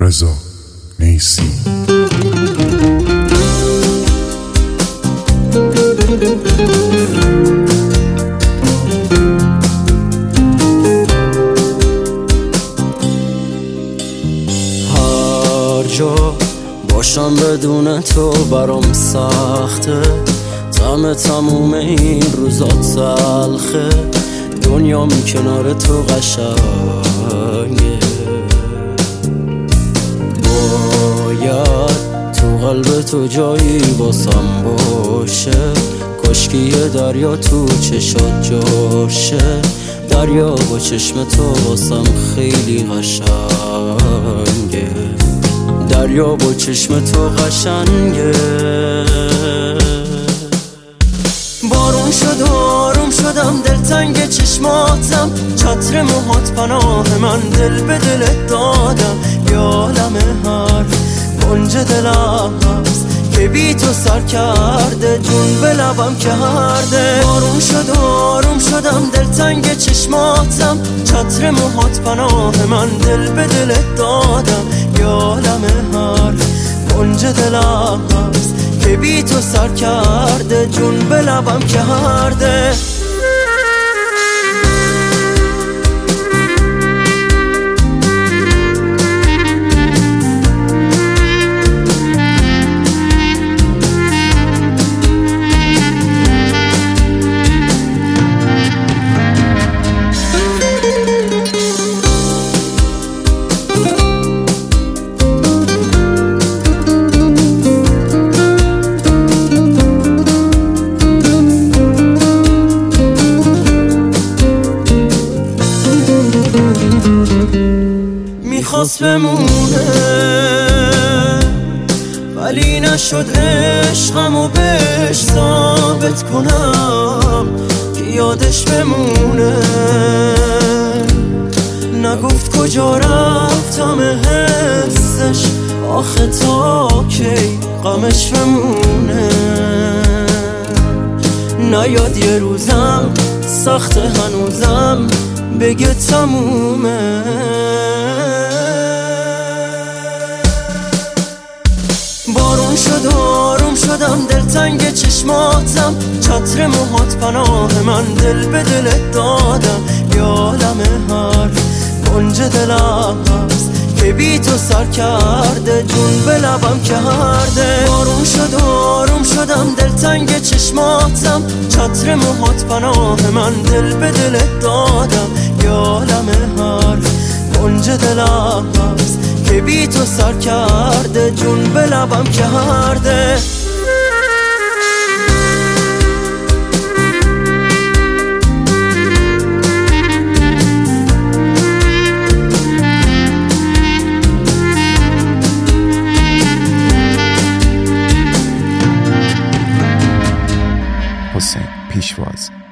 رضا نیسی. هر جا باشم بدون تو برام سخته، تموم این روزا تلخه، دنیام کنار تو قشنگه. باید تو قلب تو جایی باسم باشه، کاشکی دریا تو چشات جاشه، دریا با چشم تو باسم خیلی قشنگه، دریا با چشم تو قشنگه. بارون شد و آروم شدم، دلتنگ چشماتم، چتر موهات پناه من، دل به دلت دادم. یالم هر کنج دلم هست که بی تو سر کرده، جون به لبم کرده. بارون شد و آروم شدم، دلتنگ چشماتم، چتر موهات پناه من، دل به دلت دادم. یالم هر کنج دلم هست که بی تو سر کرده، جون به لبم کرده. میخواست بمونه ولی نشد عشقمو بهش ثابت کنم که یادش بمونه. نگفت کجا رفتم حسش، آخه تا کی غمش بمونه. نیاد یه روزم سخت هنوزم بگه تمومه. بارون شد و آروم شدم، دلتنگ چشماتم، چتر موهات پناه من، دل به دلت دادم. یالم هر کنج دلم هست که بی تو سر کرده، جون به لبم کرده. بارون شد و آروم شدم، دلتنگ چشماتم، چتر موهات پناه من، دل به دلت دادم. یالم هر کنج دلم هست که بی تو سر کرده، جون به لبم کرده. حسین پیشواز.